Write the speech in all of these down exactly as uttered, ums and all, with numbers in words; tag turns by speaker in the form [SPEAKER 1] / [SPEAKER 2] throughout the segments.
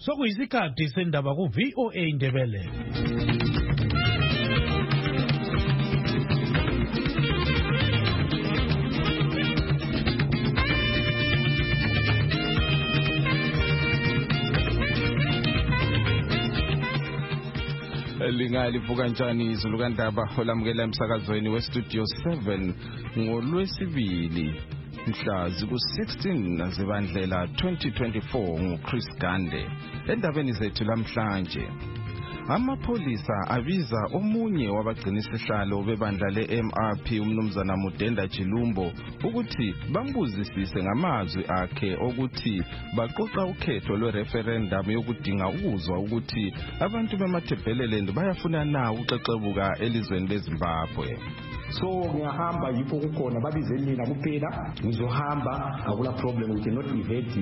[SPEAKER 1] Sokuyisikhathi sendaba ku V O A Indebele.
[SPEAKER 2] Lingalivuka kanjani izulu kandaba olamukela emsakazweni we Studio seven ngolwesibili mhla ziku sixteen zibandlela twenty twenty-four nguChris Gande. Endabeni zethu lamhlanje, amapolisa abiza omunye wabagcinisihlalo bebandla le-M R P umnumzana Mudenda Chilumbo ukuthi bambuzisise ngamazwi akhe ukuthi baqoqa ukhetho lwe-referendum yokudinga ukuzwa ukuthi abantu bemathebheleleni bayafuna na uxexebuka elizweni leZimbabwe.
[SPEAKER 3] So ngiyahamba yipho kukhona babizeli mina kuphela ngizohamba akula problem, we cannot evade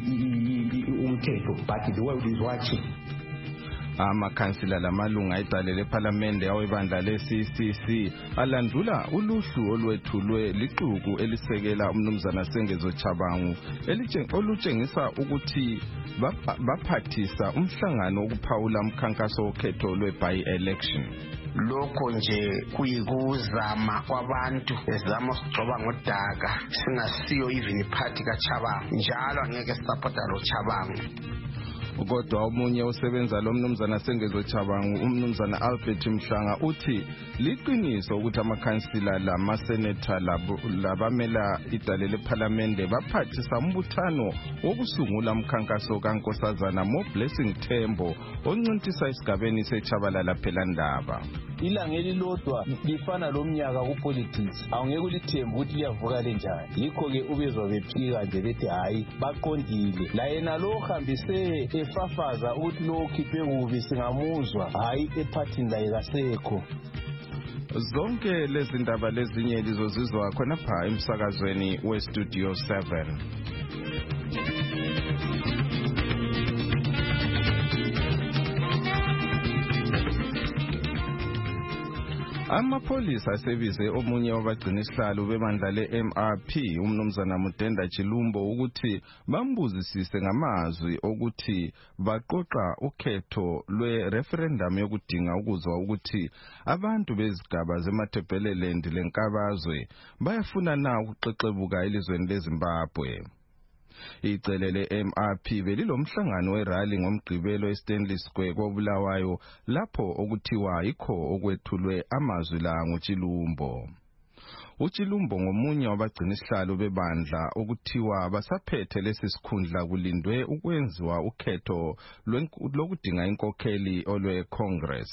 [SPEAKER 3] umthetho, but the world is watching.
[SPEAKER 2] Amakhansila lamalunga edale leParliament awebandla le-C C C alandula uluhlu olwethulwe liqhubu elisekela umnumzana Sengezo Chabangu olutshengisa ukuthi baphathisa umhlangano wokuphawula umkhankaso wokhetho lwe-by-election.
[SPEAKER 4] Lokho nje kuyikuzama kwabantu ezama ukugcoba ngodaka singasiyo even iphathi kaChabangu, njalo angeke support lo Chabangu.
[SPEAKER 2] Kodwa omunye osebenza lo mnumzana Sengezo Chabangu, umnumzana Albert Mhlanga, uthi liqiniso ukuthi amakhansila lamaseneta labamela idale leParliament baphathisa umbuthano wokusungula umkhankaso kaNkosazana Mo Blessing Thembo oncintisa isigabeni seChabalala phela ndaba.
[SPEAKER 5] Ilanga elilodwa lifana lomnyaka kupolitics, awungeke ulithembe ukuthi liyavuka lenjani. Yikho ke ubezwa bephika nje bethi hayi baqondile. La yena lo hambise efafaza ukuthi lo khiphe kubi singamuzwa, hayi ephathini la ikasekho.
[SPEAKER 2] Zonke lezi ndaba lezinye lizozizwa khona pha emsakazweni we Studio seven. Amapolisa asebize omunye wabagcinisihlalo bebandla le-M R P umnumzana Mudenda Chilumbo ukuthi bambuzisise ngamazwi ukuthi baqoqa ukhetho lwe-referendum yokudinga ukuzwa ukuthi abantu bezigaba zemathebheleleni lenkabazwe bayafuna na ukuxexebuka elizweni leZimbabwe. Icele le-M R P belilomhlangano werally ngomgqibelo eStanley Square koBulawayo lapho okuthiwa yikho okwethulwe amazwi la nguChilumbo. uChilumbo ngomunye wabagcinisihlalo bebandla okuthiwa basaphethe lesi sikhundla kulindwe ukwenziwa ukhetho lokudinga inkokheli olwe-Congress.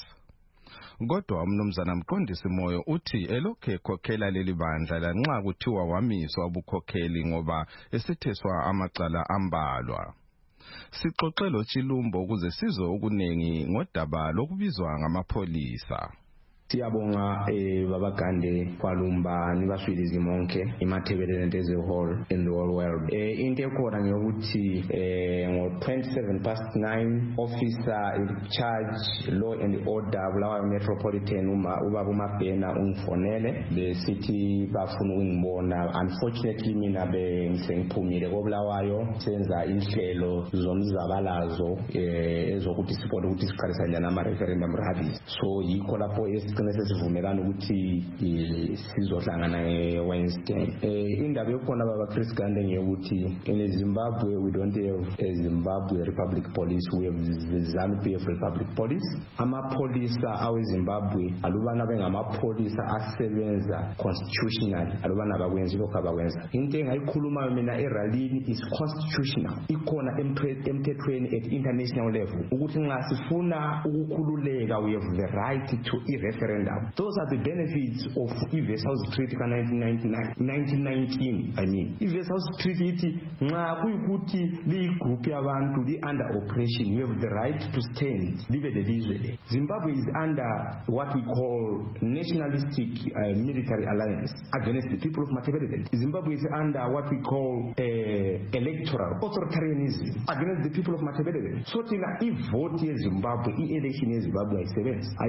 [SPEAKER 2] Kodwa umnumzana Mqondisi Moyo uthi elokhe khokhela leli bandla lanxa kuthiwa wamiswa ubukhokheli ngoba esitheswa amacala ambalwa. Sixoxelo Chilumbo ukuze sizwe okunengi ngodaba lokubizwa ngamapolisa.
[SPEAKER 3] Siyabonga eh Baba Gande kwalumba nibaswilizi monke imathebeleleni as a whole in the whole world. Eh into ekhona ngokuthi eh ngo twenty-seven past nine officer in charge law and order Bulawayo Metropolitan uma ubaba uMabhena ungifonele besithi bafuna ukungibona. Unfortunately mina bengisengiphumile koBulawayo senza inhlelo zomzabalazo eh ezokuthi siphola ukuthi siqalisa njani ama referendum rallies. So yikho lapho sesivumelana ukuthi sizohlangana Wednesday. Eh indaba yokhona baba Chris Gande ngiyokuthi in Zimbabwe we don't have a Zimbabwe Republic Police, we have the ZANU P F Republic Police. Amapolisa awe Zimbabwe alubana bengamapolisa asebenza constitutional, alubana bakwenza lokho abakwenza. Into engayikhuluma mina eralini is constitutional, ikhona emthethweni at international level ukuthi nxa sifuna ukukhululeka we have the right to a referendum. Those are the benefits of Ives House Treaty ka nineteen nineteen. I mean, Ives House Treaty iti nxa kuyikuthi li group yabantu li under oppression, you have the right to stand live the lizwe. Zimbabwe is under what we call nationalistic uh, military alliance against the people of Matabeleland. Zimbabwe is under what we call uh, electoral authoritarianism against the people of Matabeleland. So tina i vote ye Zimbabwe, i election ye Zimbabwe I seventh. I told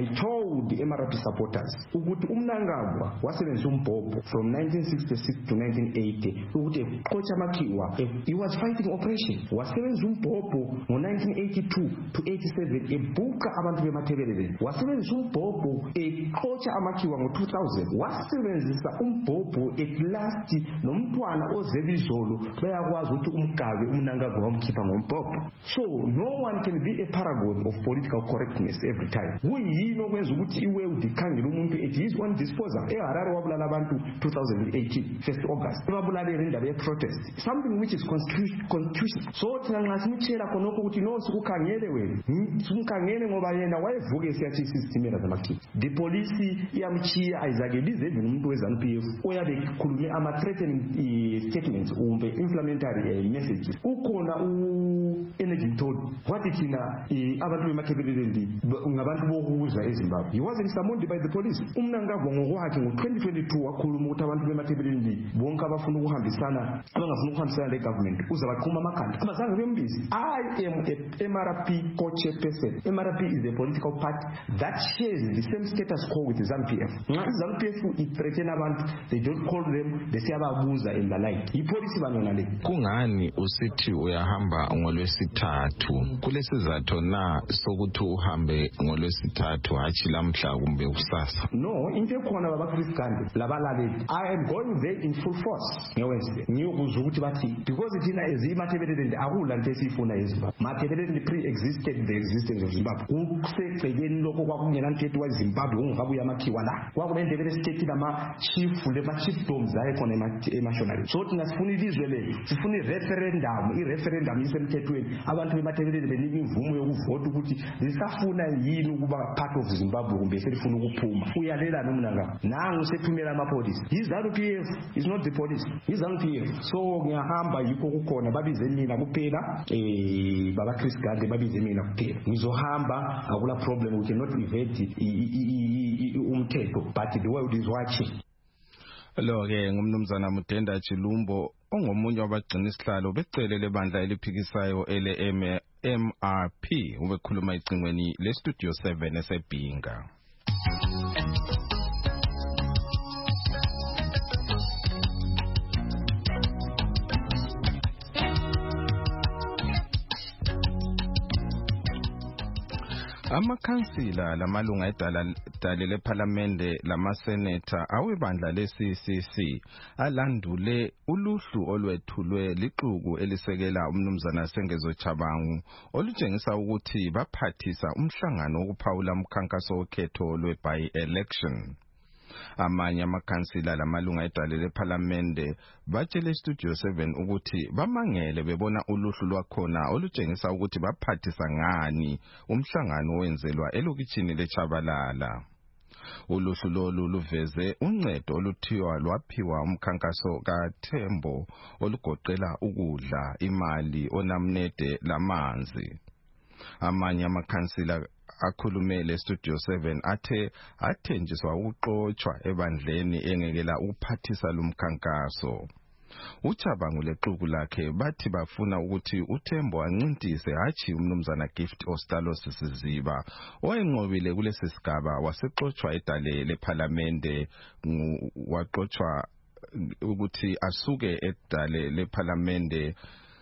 [SPEAKER 3] told the M R P supporters ukuthi uMnangagwa wasebenzisa umbhobho from nineteen sixty-six to nineteen eighty ukuthi eqotsha amakhiwa. He was fighting oppression. Wasebenzisa umbhobho ngo nineteen eighty-two to eighty-seven ebhuqa abantu bemathebelele. Wasebenzisa umbhobho eqotsha amakhiwa ngo two thousand. Wasebenzisa umbhobho at last nomntwana ozebizolo bayakwazi ukuthi umgabe uMnangagwa wamkhipha ngombhobho. So no one can be a paragon of political correctness every time. Kuyini okwenza ukuthi iwe udikhangela umuntu at his own disposal. eHarare wabulala abantu two thousand eighteen first August. Babulale indaba ye protest. Something which is constitutional. So thina nxa simtshela khonokho ukuthi no sikukhangele wena. Simkhangele ngoba yena wayevuke esiyathi isistimela zamakhiwa. The police iyamchiya ayizakelize even umuntu weZANU P F oyabe khulume ama threatening statements umbe inflammatory messages. Ukhona u energy told what thina abantu bemathebelele ngabantu bokuza eZimbabwe. He wasn't summoned by the police. uMnangagwa ngokwakhe ngo twenty twenty-two wakhuluma ukuthi abantu bemathebelele bonke abafuna ukuhambisana abangafuna ukuhambisana le government uzabaqhuma amakhanda abazange bembizi. I am a M R P co-chairperson. M R P is a political party that shares the same status quo with ZANU P F. Nxa ZANU P F ithreaten abantu, they don't call them, they say ababuza and the like. Ipolisi banona le.
[SPEAKER 2] Kungani usithi uyahamba ngolwesithathu? Kulesizathu na sokuthi uhambe ngolwesithathu hathi lamhla kumbe kusasa?
[SPEAKER 3] No, into ekhona baba Chris Gande labalaleli. I am going there in full force. Ngewese. Ngiyokuzwa ukuthi bathi because thina ezimathebelele akula into esifuna eZimbabwe. Mathebelele pre-existed the existence of Zimbabwe. Kusegcekeni lokho kwakungena mthetho waZimbabwe ungabuya amakhiwa la. Kwakubendebele state lama chief lema chiefdoms ayekhona emashonari. So thina sifuna ilizwe le. Sifuna i-referendum, i-referendum isemthethweni. Abantu bemathebelele benika imvumo yokuvota ukuthi lisafuna yini ukuba part of Zimbabwe kumbe selifuna ukuphuma. Uyalela noMnangagwa. Nangu sethumela amapolice. ZANU P F is not the police. ZANU P F. So ngiyahamba yikho kukhona babize mina kuphela eh baba Chris Gande babize mina kuphela. Ngizohamba akula problem, we cannot evade umthetho, but the world is watching.
[SPEAKER 2] Lo ke ngumnumzana Mudenda Chilumbo ongomunye wabagcina isihlalo becele lebandla eliphikisayo ele M R P ubekhuluma icingweni le Studio seven esebhinga. Amakhansila lamalunga edale lePhalamende lamaseneta awebandla le-C C C alandule uluhlu olwethulwe lixuku elisekela umnumzana Sengezo Chabangu olutshengisa ukuthi baphathisa umhlangano wokuphawula umkhankaso wokhetho lwe-by-election. Amanye amakhansila lamalunga edale lePhalamende batshele Studio seven ukuthi bamangele bebona uluhlu lwakhona olutshengisa ukuthi baphathisa ngani umhlangano wenzelwa elokitshini leChabalala. Uluhlu lolu luveze uncedo oluthiwa lwaphiwa umkhankaso kaThembo olugoqela ukudla, imali, onamnede lamanzi. Amanye amakhansila akhulumele Studio seven athe athenjiswa ukuxoxwa ebandleni engekela ukuphathisa lumkhankaso. Uchabangu lexuku lakhe bathi bafuna ukuthi uThembo ancintise hathi umnumzana Gift Ostalos Siziba oyenqobile kulesi sigaba wasexoxwa edale lePhalamende waxoxwa ukuthi asuke edale lePhalamende.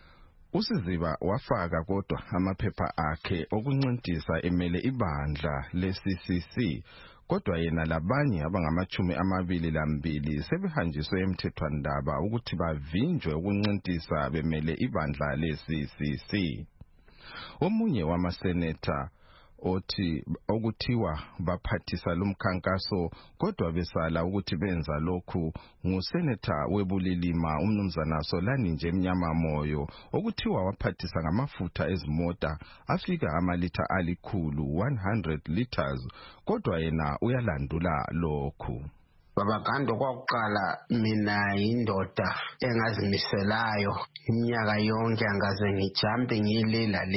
[SPEAKER 2] Usiziba wafaka kodwa amaphepha akhe okuncintisa emele ibandla le-C C C kodwa yena labanye abangamachumi amabili lambili sebehanjiswe emthethwandaba ukuthi bavinjwe ukuncintisa bemele ibandla le-C C C. Omunye wamaseneta othi okuthiwa baphathisa lumkhankaso kodwa besala ukuthi benza lokhu nguseneta webulilima umnumzana Solani nje Mnyama Moyo okuthiwa waphathisa ngamafutha ezimota afika amalitha alikhulu one hundred liters kodwa yena uyalandula lokhu.
[SPEAKER 4] Baba Gande kwakuqala mina indoda engazimiselayo iminyaka yonke angaze ngijampe ngilela le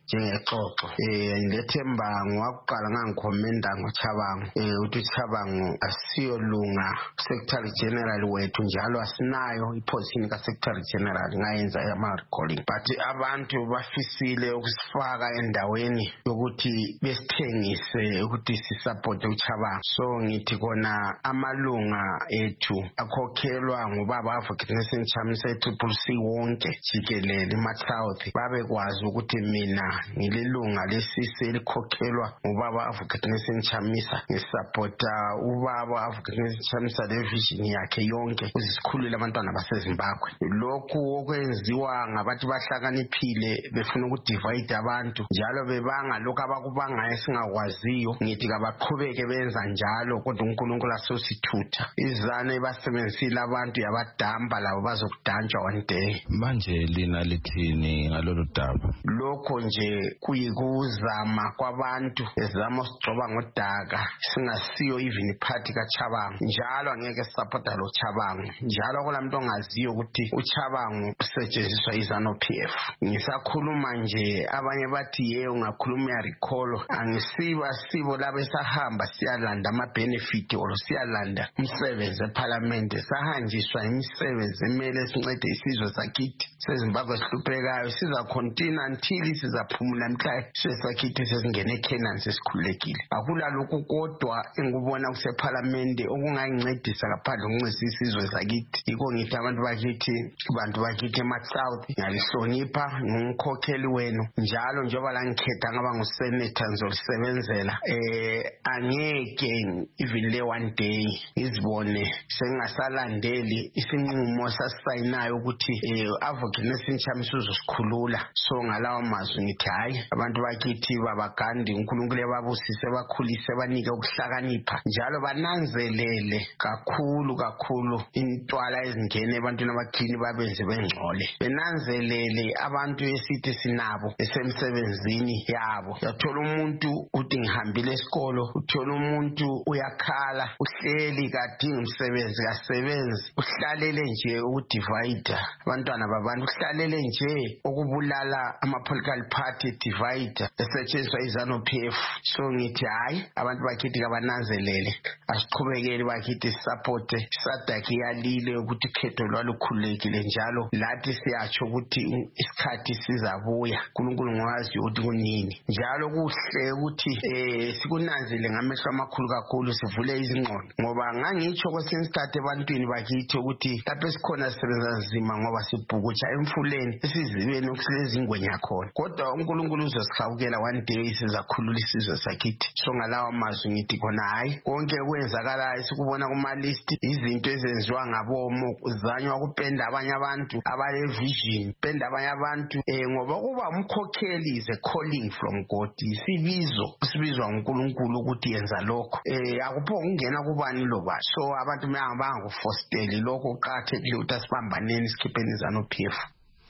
[SPEAKER 4] njengexoxo. Eh ngethemba ngokuqala ngangikhomenda ngoChabangu eh uthi uChabangu asiyolunga secretary general wethu njalo asinayo iposition ka secretary general ngayenza ama recalling, but abantu bafisile ukusifaka endaweni yokuthi besithengise ukuthi sisupport uChabangu. So ngithi kona amalunga ethu akhokhelwa ngubaba Advocate Nelson Chamisa Triple C wonke jikelele eMatsouth babekwazi ukuthi mina ngililunga lesisi elikhokhelwa ngubaba Advocate Nelson Chamisa ngisupporta ubaba Advocate Nelson Chamisa le vision yakhe yonke uzisikhulule abantwana baseZimbabwe. Lokhu okwenziwa ngabantu bahlakaniphile befuna ukudivide abantu njalo bebanga lokho abakubangayo singakwaziyo, ngithi kabaqhubeke benza njalo kodwa uNkulunkulu asosithutha. Izane basebenzisile abantu yabadamba labo bazokudanjwa one day.
[SPEAKER 2] Manje lina lithini ngalolu daba?
[SPEAKER 4] Lokho nje kuyikuzama kwabantu ezama usigcoba ngodaka singasiyo even party kaChabangu, njalo angeke supporta lo Chabangu, njalo kulamuntu ongaziyo ukuthi uChabangu usetshenziswa izano P F. Ngisakhuluma nje abanye bathi ye ungakhuluma ya recall, angisiba sibo labe sahamba siyalanda ama benefit or siyalanda umsebenzi eParliament, sahanjiswa imisebenzi emele sincede isizwe sakithi seZimbabwe sihluphekayo, siza continue until sizaphumula mhla sesakithi sesingene eCanaan sesikhulekile. Akula lokhu kodwa engubona kuseParliament okungayincedisa ngaphandle ukuncedisa isizwe sakithi. Yiko ngithi abantu bakithi abantu bakithi eMatsouth ngalihlonipha ngumkhokheli wenu njalo njengoba la ngikhetha ngaba ngusenator ngizolisebenzela. Eh angeke even le one day izibone sengasalandeli isinqumo sasayinayo ukuthi eh Advocate Nelson Chamisa uzosikhulula. So ngalawa mazwi ngithi hayi abantu bakithi babagandi uNkulunkulu ebabusise bakhulise banike ukuhlakanipha njalo bananzelele kakhulu kakhulu intwala ezingene ebantwini abakhini babenze bengcole, benanzelele abantu esithi sinabo esemsebenzini yabo. Uyathola umuntu uthi ngihambile esikolo, uthola umuntu uyakhala uhleli kadinga umsebenzi kasebenzi, uhlalele nje ukudivide abantwana babantu, uhlalele nje ukubulala ama political party divide esetshenziswa izano P F. So ngithi hayi abantu bakithi kabananzelele, asiqhubekele bakithi support sadaki yalile ukuthi khetho lwalukhulekile njalo lathi siyatsho ukuthi isikhathi sizabuya, uNkulunkulu ngwazi ukuthi kunini, njalo kuhle ukuthi eh sikunanzele ngamehlo amakhulu kakhulu sivule izingqondo, ngoba ngangitsho kwesinye isikhathi ebantwini bakithi ukuthi lapho esikhona sisebenza nzima ngoba sibhukutsha emfuleni esizibeni ukulezi ingwenya khona, kodwa uNkulunkulu uzosihawukela one day sizakhulula isizwe sakithi. So ngalawa mazwi ngithi khona hayi konke kwenzakalayo sikubona kuma list izinto ezenziwa ngabomo uzanywa kupenda abanye abantu abale vision, penda abanye abantu eh ngoba kuba umkhokheli is a calling from God, isibizo sibizwa uNkulunkulu ukuthi yenza lokho eh akupho ungena kubani loba. So abantu bayangibanga kufosteli lokho uqathekile ukuthi asibambaneni sikhipheni izano P F.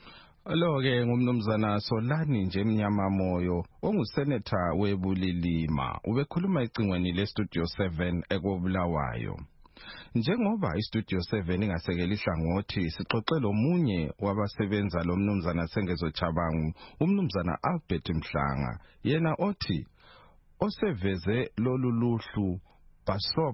[SPEAKER 2] Lo ke ngumnumzana Solani nje Mnyama Moyo ongusenator weBulilima ubekhuluma icingweni leStudio seven ekobulawayo. Njengoba iStudio seven ingasekela ihlangothi sixoxe lomunye wabasebenza lo mnumzana Sengezo Chabangu, umnumzana Albert Mhlanga, yena othi oseveze lolu luhlu Basop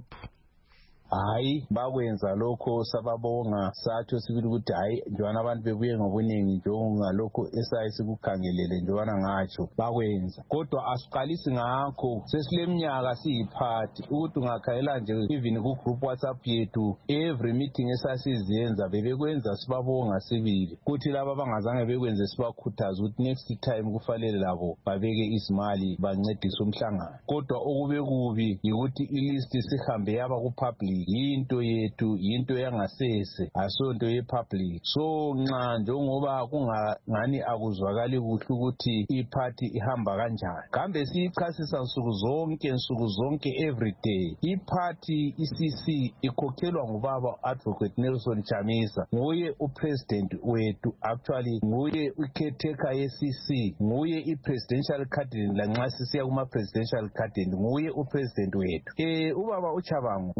[SPEAKER 5] hayi bakwenza lokho sababonga satho sibili ukuthi hayi njwana abantu bebuye ngobuningi njenga lokho esayi sikukhangelele njwana ngatsho bakwenza, kodwa asiqalisi ngakho sesileminyaka siyiphathi ukuthi ungakhayela nje even ku group WhatsApp yethu every meeting esasizenza bebekwenza sibabonga sibili kuthi laba bangazange bekwenze sibakhuthaza ukuthi next time kufanele labo babeke izimali bancedise umhlangano, kodwa okube kubi ukuthi ilist sihambe yaba ku public into yethu into yangasese asonto ye public. So nxa njengoba kungani akuzwakali kuhle ukuthi iparty ihamba kanjani, kambe siyichasisa nsuku zonke nsuku zonke every day. Iparty I-C C ikhokhelwa ngubaba Advocate Nelson Chamisa, nguye upresident wethu, actually nguye ukhetheka ye-C C, nguye i-presidential candidate lanxa sisiya kuma presidential candidate nguye upresident wethu. Eh ubaba uChabangu ngusecretary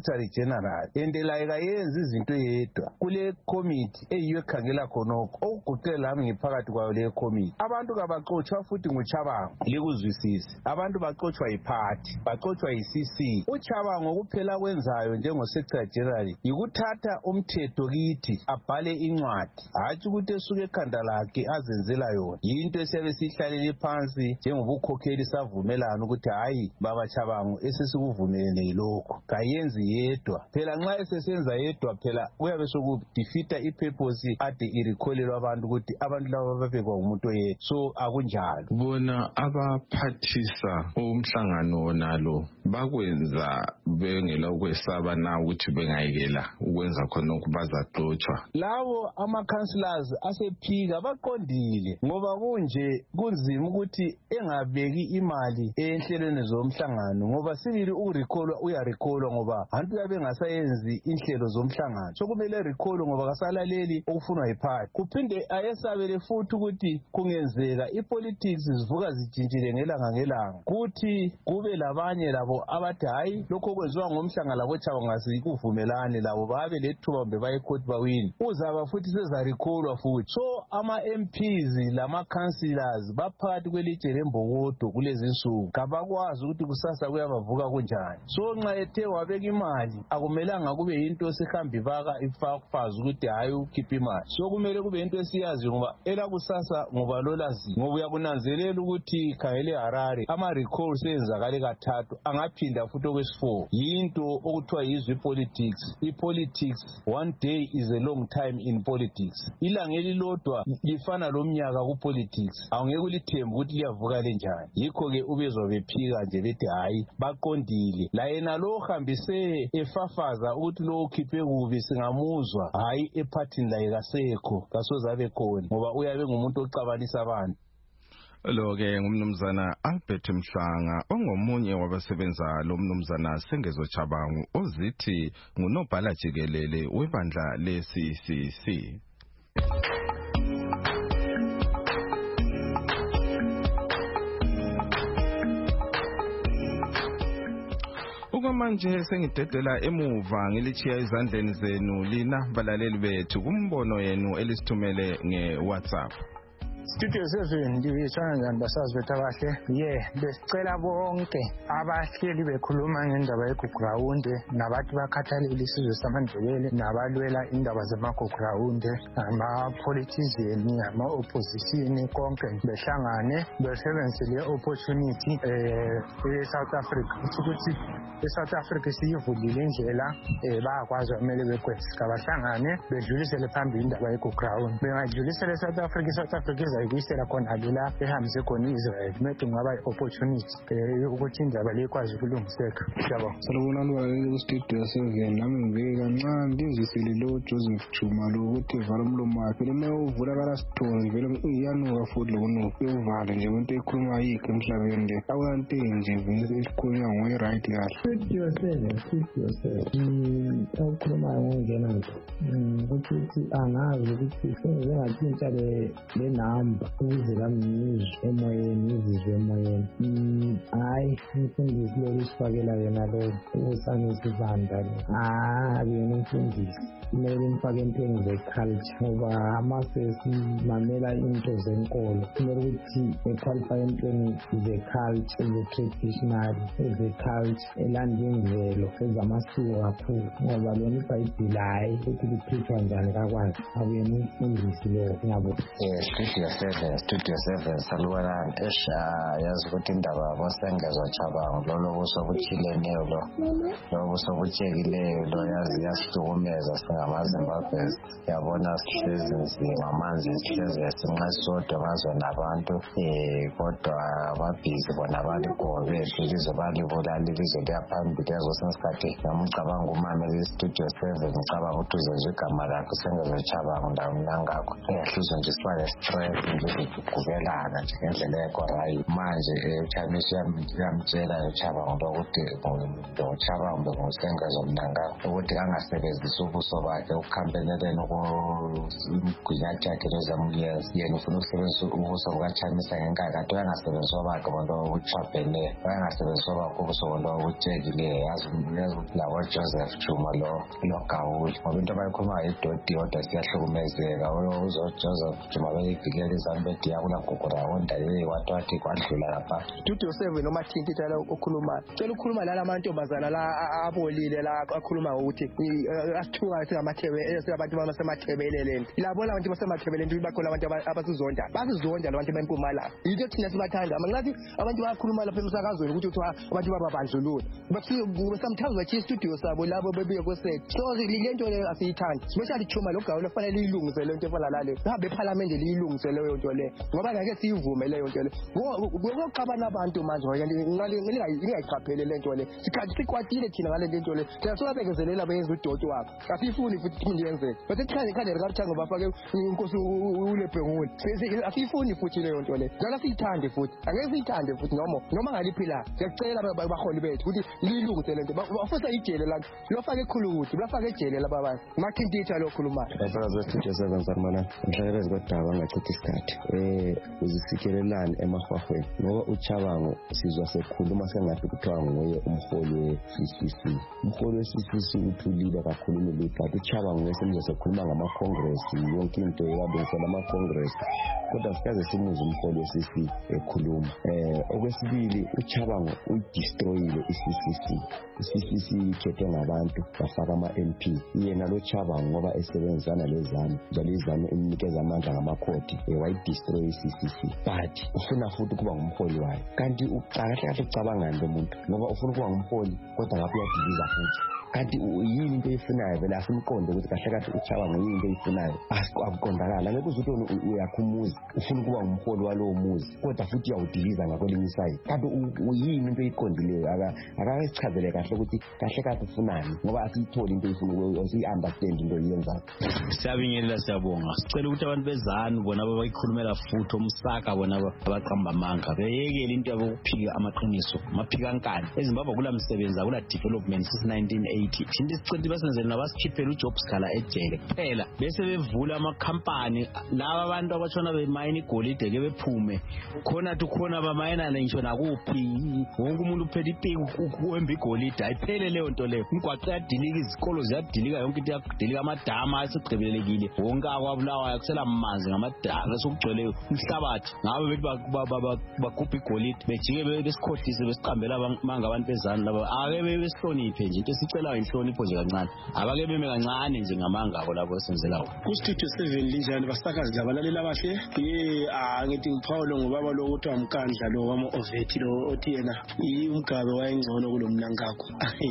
[SPEAKER 5] Secretary General and like ayenza izinto yedwa kule committee eyiyo ekhangela khonokho okugoqela lami ngiphakathi kwayo le committee. Abantu kabaxotshwa futhi nguChabango likuzwisise. Abantu baxotshwa yiphathi, baxotshwa yi-C C. uChabango kuphela kwenzayo njengo Secretary General yikuthatha umthetho kithi abhale incwadi, hatshi ukuthi esuke ekhanda lakhe azenzela yona. Yinto esiyabe sihlalele phansi njengobukhokheli savumelana ukuthi hayi baba Chabango esesikuvumelene yilokho kayenzi yedwa. Phela nxa esesenza yedwa phela uyabe sokudefeata ipurpose ade irikholelwa abantu ukuthi abantu laba babekwa umuntu oyedwa. So akunjalo.
[SPEAKER 2] Bona abaphathisa umhlangano nalo bakwenza bengela ukwesaba na ukuthi bengayekela ukwenza khona ukubazaxotshwa.
[SPEAKER 5] Lawo ama councillors asephika baqondile ngoba kunje kunzima ukuthi engabeki imali enhlelweni zomhlangano ngoba sibili urecallwa uyarecallwa ngoba abantu yabe ngasayenzi inhlelo zomhlangano. So kumele recall ngoba kasalaleli okufunwa yiphathi. Kuphinde ayesabele futhi ukuthi kungenzeka ipolitics zivuka zijintshile ngelanga ngelanga kuthi kube labanye labo abathi hayi lokho kwenziwa ngomhlangano labo Chabango ngasikuvumelane labo babe lethuba mbe baye court bawini. Uzaba futhi seza recallwa futhi. So ama M Ps lama councillors baphakathi kwelitshe lembokodo kulezi nsuku kabakwazi ukuthi kusasa kuyabavuka kunjani. So nxa ethe wabeka imali akumelanga kube yinto sehamba ibaka ifafaza ukuthi hayi ukhipha imali. So kumele kube yinto esiyazi ngoba ela kusasa ngoba lolazi ngoba uyakunanzelela ukuthi khayele Harare ama recall senzakale kathathu angaphinda futhi okwesifo. Yinto okuthiwa yizwe politics. I-politics one day is a long time in politics. Ilanga elilodwa lifana lomnyaka ku politics. Awungeke ulithembe ukuthi liyavuka lenjani. Yikho ke ubezwa bephika nje bethi hayi baqondile. La yena lo hambise efafaza ukuthi lo ukhiphe kubi singamuzwa hayi ephathini la yikasekho kasozabe khona ngoba uyabe ngumuntu ocabanisa abantu.
[SPEAKER 2] Lo ke ngumnumzana Albert Mhlanga ongomunye wabasebenza lo mnumzana Sengezo Chabango ozithi ngunobhala jikelele webandla le-C C C. Okwamanje sengidedela emuva ngilichiya izandleni zenu lina balaleli bethu kumbono yenu elisithumele nge-WhatsApp.
[SPEAKER 6] Studio seven ndiyishana njani basazi bethu abahle. Ye besicela bonke abahleli bekhuluma ngendaba yeGugurawunde nabantu bakhathalele isizwe samaNdebele nabalwela indaba zamaGugurawunde ama-politician ama-opposition konke behlangane besebenzise le opportunity e-South Africa ukuthi e-South Africa siyivulile indlela bayakwazi kumele bekwenze kabahlangane bedlulisele phambili indaba yeGugurawunde. Bengadlulisele e-South Africa i-South Africa izayibuyisela khona lela ehambise khona i-Israel maybe ngaba i-opportunity ukuthi indaba le ikwazi ukulungiseka. Siyabonga.
[SPEAKER 7] Salubona lubalele ku-Studio seven nami ngibeke kancane ndizwisile lo Joseph Chuma lo ukuthi vala umlomo wakhe lo uma uvula kalasithoni vele uyanuka futhi lokunuka uyuvale nje into ekhuluma yikho emhlabeni le akulanto nje vele esikhulunywa ngoye right kahle.
[SPEAKER 8] Studio seven Studio seven okukhulumayo ngongena nje ukuthi angazi ukuthi sengatshintsha le namba ukuze kamnizwe emoyeni izizwe emoyeni. Hayi umfundisi lo usifakela yena lo usanisa izandla lo hayi yena umfundisi kumele umfake entweni ze-culture ngoba amasesimamela into zenkolo kumele ukuthi equalify entweni ze-culture ze-traditional ze-culture elanda imvelo ezamasiko kakhulu ngoba lona iBhayibheli hayi ukuthi liphithwa njani kakwazi akuyena umfundisi lo ngiyabona.
[SPEAKER 9] Studio seven Studio seven salubana esha yazi ukuthi indaba yabo Sengezo Chabango lolo busobuchileneyo lo lo busobuchekileyo lo yazi yasihlukumeza singamaZimbabwe yabona sihlezi nzima manje sihlezi sinqasodwa mazwe nabantu eh kodwa ababhizi bona baligobe ilizwe balibulala ilizwe liyaphambili yazo sesikhathi ngamcabanga umameli Studio seven ngicabanga ukuthi uzenzwe igama lakhe Sengezo Chabango ndawo nangakho eyahluzwa nje sibale stress ukugubelana nje ngendlela ekorayi manje uChamiso yamtshela uChabangu ukuthi uChabangu ngosengezo mnanga ukuthi angasebenzisi ubuso bakhe ukukhampeneleni ukugwinyatha yakhe lezamuyezi yena ufuna ukusebenzisa ubuso bukaChamiso ngenkakathi angasebenzisa bakhe abantu ukuchapene angasebenzisa bakhe ubuso abantu ukutshekile yazi ukuthi lawo Joseph Chuma lo lo Gawuli ngoba into abayikhuluma idodi kodwa siyahlukumezeka uzo Joseph Chuma beyivikela izambedi yakula gogora wonda ye wathi wathi kwadlula lapha
[SPEAKER 10] Studio seven noma thinti thala ukukhuluma cela ukukhuluma la lamantombazana la abolile la akhuluma ukuthi asithuka singamathebe esabantu basemathebeleleni labo labantu basemathebeleni bakhona abantu abasizonda basizonda labantu bempumalanga yinto thina sibathanda mangathi abantu bayakhuluma lapha emsakazweni ukuthi kuthiwa abantu bababandlulula bafike sometimes bathi studio sabo labo bebuye kwesethu so lento le asiyithandi especially Chuma lo Gawule kufanele ilungise lento efana lale hambe eParliament liyilungise leyo nto le ngoba ngeke siyivume leyo nto le ngokuxabana abantu manje ngale ngingayiqaphele lento le sikhathi sikwatile thina ngale lento le siyasola bekezelela benza udoti wakhe asifuni futhi iphinde yenzeke bese thani khane rikathanga bafake inkosi uLebhenguni asifuni futhi leyo nto le ngeke siyithande futhi angeke siyithande futhi noma noma ngaliphila siyacela abaholi bethu ukuthi lilungise lento bafisa ijele la lofake ekhulukuthi bafake ejele laba abantu mathintitha lo khuluma
[SPEAKER 3] Abasakazi bestudio seven sarmana umhlakabezi kodaba angachithi isikhathi eh uzisikelelani emahwahweni ngoba uChabangu sizwa sekhuluma sengathi kuthiwa nguye umholi we-C C C umholi we-C C C uthulile kakhulu lebhathi uChabangu ngesemzo sekhuluma ngama-congress yonke into yabuyisela ama-congress kodwa sikaze simuze umholi we-C C C ekhuluma eh okwesibili uChabangu uyidestroyile i-C C C i-C C C ikhethwe ngabantu bafaka ama-M P yena lo Chabangu ngoba esebenzisana lezami njalo izami imnikeza amandla ngamakhoti wayidestroy i-C C C but ufuna futhi kuba ngumholi wayo kanti uqala kahle ucabangani lo muntu ngoba ufuna kuba ngumholi kodwa ngabe uyadiviza futhi kanti yini into eyifunayo vele asimqonde ukuthi kahle kahle uChabangu yini into eyifunayo akuqondakala ngeke uze uthi uyakhumuza ufuna ukuba ngumholi walowo muzi kodwa futhi uyawudiliza ngakwelinye isayidi kanti uyini into eyiqondileyo akasichazele kahle ukuthi kahle kahle ufunani ngoba asiyitholi into eyifuna asiyi-understand into oyenzayo
[SPEAKER 5] siyabingelela siyabonga sicela ukuthi abantu bezanu bona abayikhulumela futhi omsaka bona abaqamba amanga beyekele into yabo ukuphika amaqiniso maphikankani eZimbabwe kula msebenzi akula development since nineteen eighty Shindi sicela basenzele nabasikhiphe uJob Scala ejele kuphela bese bevula amakhampani laba abantu abatshona bemayina igolide ke bephume khona tukhona bamayina ngisho nakuphi wonke umuntu uphethe ipiki ukuhamba igolide ayiphele leyo nto leyo umgwaqo yadilika izikolo ziyadilika yonke into yakudilika amadama asigqibelekile wonke akwabulawa akusela amanzi ngamadama sokugcwele umhlabathi ngabe bethi bagubha igolide bejike besikhohlise besiqambela manga abantu bezana laba ake besihloniphe nje into sicela inhlonipho nje kancane abake beme kancane nje ngamanga abo labo esenzelayo
[SPEAKER 7] ku studio seven linjani basakazi labalaleli abahle ye angithi uPaulo ngobaba lo ukuthi amkandla lo wama Ovethi lo othi yena umgabe wayengcono kulomnankakho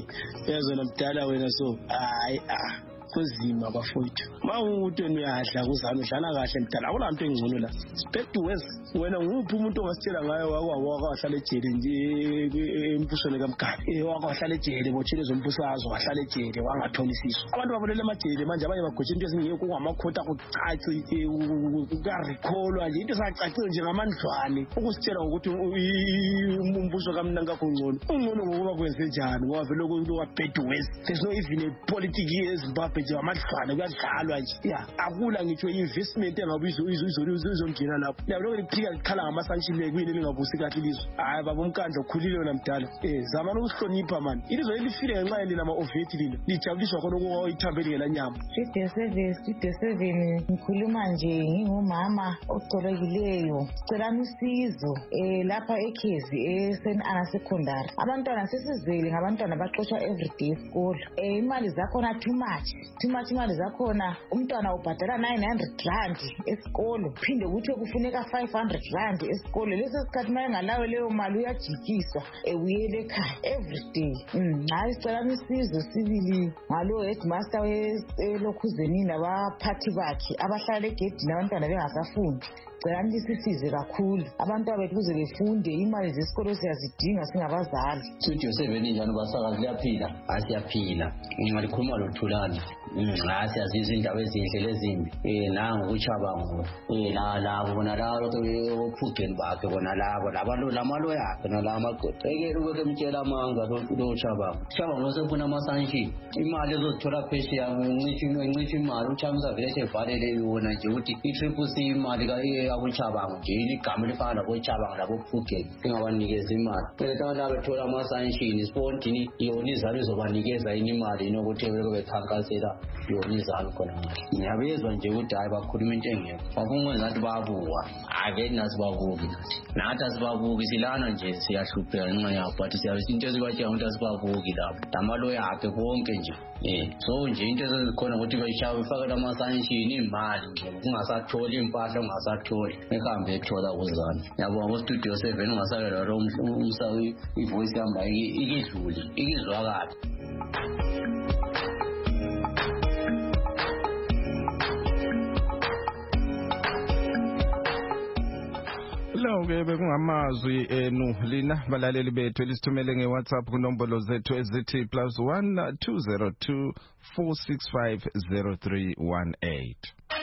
[SPEAKER 7] yazona mdala wena so hayi ah kuzima bafowethu mawuthi uyadla kuzana udlala kahle mdala akulanto engcono la spect west wena nguphi umuntu ongasitshela ngayo wakwahlala ejele nje emphusweni kaMgaba eh wakwahlala ejele bothile zombusazwe wahlala ejele wangathonisiswa abantu babolele amajele manje abanye bagotshe into ezingekho kwamakhota kucaci ukarikholwa nje into sacacile nje ngamandlwane ukusitshela ukuthi umbuso kaMnankakho ngcono ungcono ngokuba kwenze njani ngoba vele lokho kwabed west there's no even a politics eZimbabwe nje amadlwane kuyadlalwa nje ya akula ngitsho investment engabizo izongena lapho yabo lokho liphika likhala ngamasanction kwini lingabusi kahle ilizwe hayi baba umkandla ukhulile wena mdala eh zamana ukuhlonipha man ilizwe elifile ngenxa yeni lama Ovethi lina lijabuliswa khona ukuwa ithambeli ngelanyama
[SPEAKER 11] studio seven studio seven ngikhuluma nje ngingumama ocolekileyo sicela usizo eh lapha eKhezi eSen Anna Secondary abantwana sesizele ngabantwana baxoshwa everyday school eh imali zakhona too much too much imali zakhona umntwana ubhadala nine hundred rand esikolo phinde kuthi kufuneka five hundred rand esikolo leso sikhathi maye ngalawe leyo mali uyajikiswa ebuyele ekhaya everyday hayi sicela usizo sibili ngalo headmaster weLokhuzeni nabaphathi bakhe abahlala egedini abantwana bengasafundi cela nisisize kakhulu abantwana bethu kuze befunde imali zesikolo siyazidinga singabazali.
[SPEAKER 12] Studio seven njani basakazi liyaphila? Asiyaphila. Ngalikhuluma lothulana. Hayi siyazizwa indaba ezinhle lezimbi. Eh nanga ukuchabango. Eh la labo bona labo ophugeni bakhe bona labo labantu lamalo yakhe nalamagodo. Eke ubeke mtshela amanga lo chabango. Chabango sekufuna amasanshi. Imali ezozithola phesheya ngincithi ngincithi imali uchamisa vele evalele yona nje ukuthi i-triple C imali ka yakuchabango nje igama lifana labo chabango labo phugeni. Singabanikeza imali. Phela labo bethola amasanshi spondini yona izalo izobanikeza imali inokuthi bekhankasela yona izalo khona manje. Ngiyabezwa nje ukuthi hayi bakhuluma into engekho. Bafuna ngathi bayabuka. Ake nasibabuki nathi. Nathi asibabuki silana nje siyahlupheka nxa yakho but siyabe into ezibatshela ukuthi asibabuki lapho. Damalo yakhe konke nje. Eh so nje into ezikhona ukuthi bayishaya befakela amasanshini imali nje ungasatholi impahla ungasatholi ehambe ethola kuzana. Yabona ngo Studio seven ungasakela lo umsawi ivoice yamba ikidluli ikizwakala.
[SPEAKER 2] Lo-ke bekungamazwi enu lina balaleli bethu elisithumele nge-WhatsApp kunombolo zethu ezithi plus one two zero two four six five zero three one eight.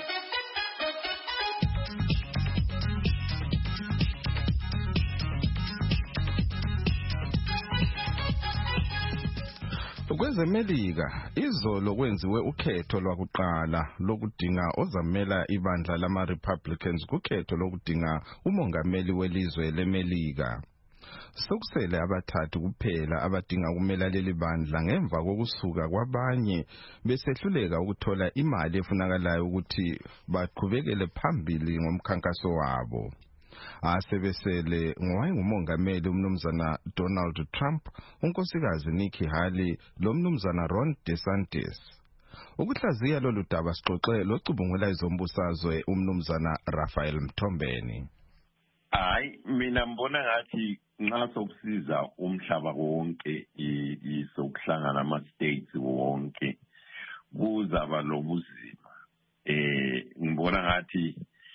[SPEAKER 2] KwezeMelika izolo kwenziwe ukhetho lwakuqala lokudinga ozamela ibandla lama-Republicans kukhetho lokudinga umongameli welizwe leMelika. Sokusele abathathu kuphela abadinga ukumela leli bandla ngemva kokusuka kwabanye besehluleka ukuthola imali efunakalayo ukuthi baqhubekele phambili ngomkhankaso wabo. Asebesele ngowayengumongameli umnumzana Donald Trump, unkosikazi Nikki Haley lo mnumzana Ron DeSantis. Ukuhlaziya lolu daba sixoxe locubungula izombusazwe umnumzana Raphael Mthombeni.
[SPEAKER 13] Hayi mina mbona ngathi nxa sokusiza umhlaba wonke isokuhlangana ama states wonke kuzaba lobuzima. Eh ngibona ngathi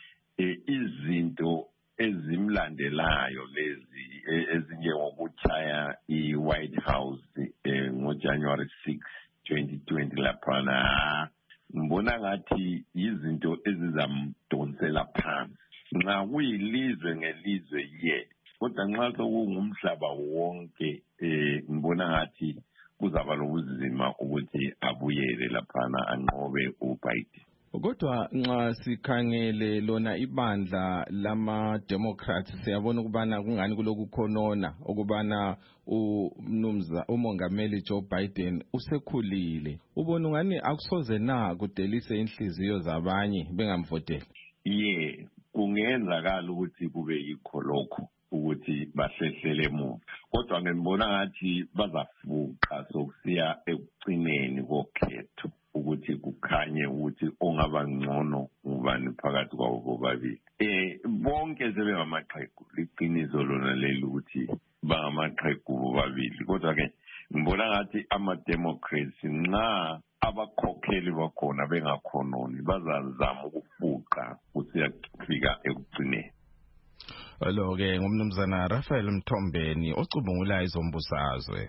[SPEAKER 13] izinto ezimlandelayo lezi ezinjengokuchaya i-White House ngo-January sixth twenty twenty laphana ngibona ngathi izinto ezizamdonsela phansi nxa kuyilizwe ngelizwe ye kodwa nxa sokungumhlaba wonke ngibona ngathi kuzaba lobuzima ukuthi abuyele laphana anqobe uBiden.
[SPEAKER 2] Kodwa nxa sikhangele lona ibandla lama Democrats siyabona ukubana kungani kulokukhonona ukubana umnumza umongameli Joe Biden usekhulile. Ubona ngani akusoze na kudelise inhliziyo zabanye bengamvotela?
[SPEAKER 13] Ye kungenzakala ukuthi kube yikho lokho ukuthi bahlehlele emuva. Kodwa ngibona ngathi bazafuqa sokusiya ekucineni kokhetho ukuthi kukhanye ukuthi ongaba ngcono ubani phakathi kwabo bobabili. Eh bonke sebengamaxhegu liqiniso lona leli ukuthi bangamaqhegu bobabili. Kodwa ke ngibona ngathi ama Democrats nxa abakhokheli bakhona bengakhononi bazazama ukufuqa kusiya kufika ekucineni.
[SPEAKER 2] Lo ke ngumnumzana Raphael Mthombeni ocubungula izombusazwe.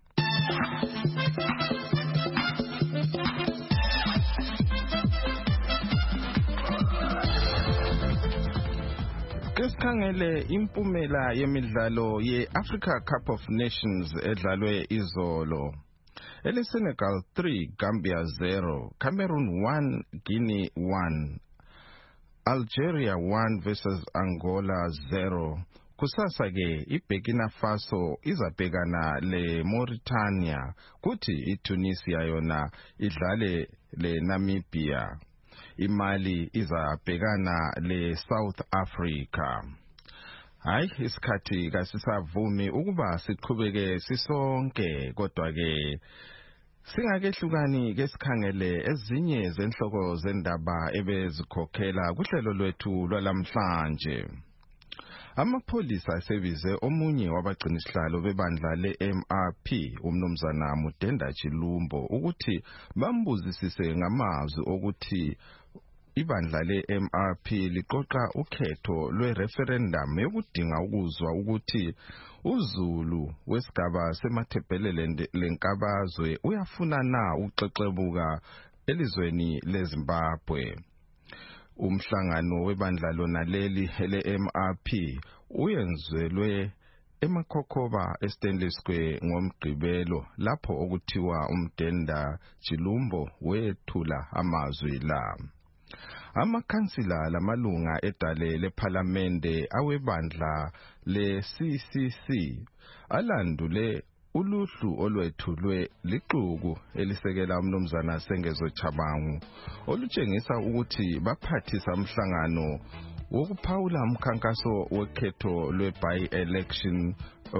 [SPEAKER 2] Kesikhangele impumela yemidlalo ye-Africa Cup of Nations edlalwe izolo. Ele Senegal three, Gambia zero, Cameroon one, Guinea one, Algeria one versus Angola zero. Kusasa ke iBurkina Faso izabhekana le Mauritania kuthi iTunisia yona idlale le Namibia. Imali izabhekana le South Africa. Hayi isikhathi kasisavumi ukuba siqhubeke sisonke kodwa ke singakehlukani ke sikhangele ezinye zenhloko zendaba ebezikhokhela kuhlelo lwethu lwalamhlanje. Amapholisa asebize omunye wabagcinisihlalo bebandla le-M R P umnumzana Mudenda Chilumbo ukuthi bambuzisise ngamazwi ukuthi ibandla le-M R P liqoqa ukhetho lwe-referendum yokudinga ukuzwa ukuthi uZulu wesigaba semathebhelele lenkabazwe uyafuna na ukuxexebuka elizweni leZimbabwe. Umhlangano webandla lona leli ele-M R P uyenzelwe eMakhokhoba eStanley Square ngomgqibelo lapho okuthiwa umdenda Chilumbo wethula amazwi la. Amakhansila lamalunga edale lephalamende awebandla le-C C C alandule uluhlu olwethulwe lixuku elisekela umnumzana Sengezo Chabangu olutshengisa ukuthi baphathisa umhlangano wokuphawula umkhankaso wekhetho lwe-by-election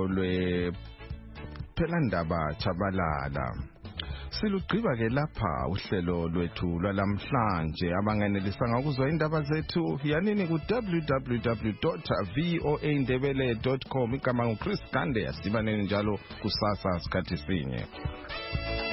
[SPEAKER 2] olwe-phelandaba Chabalala. Silugqiba ke lapha uhlelo lwethu lwalamhlanje. Abanganelisanga ukuzwa indaba zethu yanini ku w w w dot v o a ndebele dot com. Igama ngu Chris Gande. Asibaneni njalo kusasa sikhathi sinye.